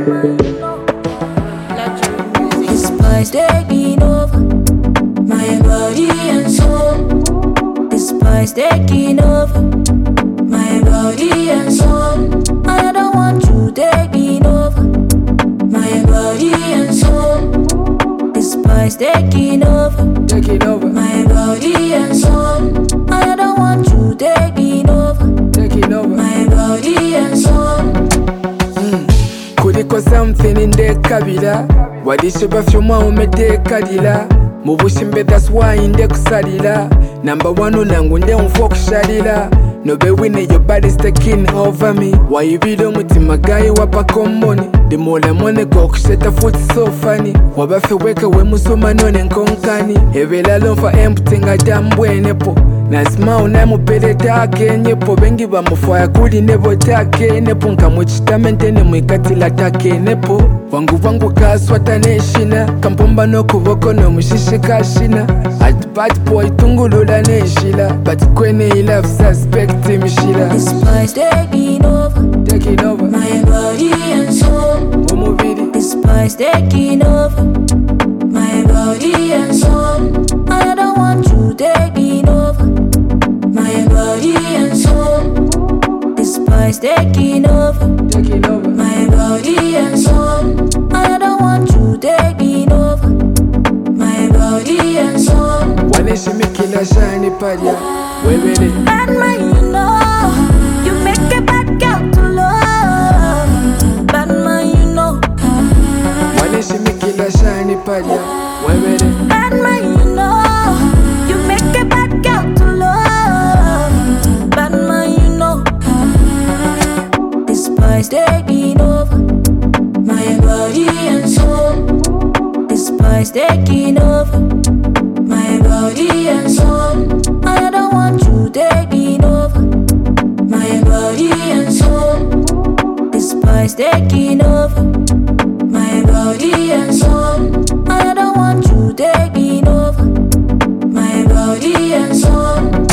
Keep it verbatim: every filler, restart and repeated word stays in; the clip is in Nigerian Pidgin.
This boy's taking over my body and soul. This boy's taking over my body and soul. I don't want you taking over my body and soul. This boy's taking over, taking over, my body and soul. I don't want you taking over, taking over. my body and soul. Kuliko something in the kabila wadishe bafyoma umede kalila mubushimbe, that's why inde kusalila number one unangu nde unfo kushalila no be winning, your body's taking over me. Why you be the mutima guy wapa komboni the more money go kusheta foot so funny wabafe weka we musoma none nkonkani evela lomfa empty nga dambwenepo nasima unamupele take nyepo bengi bamufaya kuli nebo take nepo nkamuchitamente nemwikatila take nepo wangu wangu kaswata neshina kampomba no kuboko no mushishe kashina at bad boy tungulula neshila but kwene ilove suspect mshila. This boy's taking over, taking over my body and soul. umubiri. This boy's taking over my body and soul. I don't want you taking over my body and soul. This boy's taking over, taking over my body and soul. I don't want you taking over my body and soul. waneshimikila shani paja webele. Bad man, you know, you make a bad girl to love. Bad man, you know, waneshimikila shani paja webele. bad man, you know, you make a bad girl to love. Bad man, you know, this boy's taking over my body and soul. This boy's taking over my body and soul. I don't want you taking over my body and soul. This boy's taking over my body and soul. I don't want you taking over my body and soul.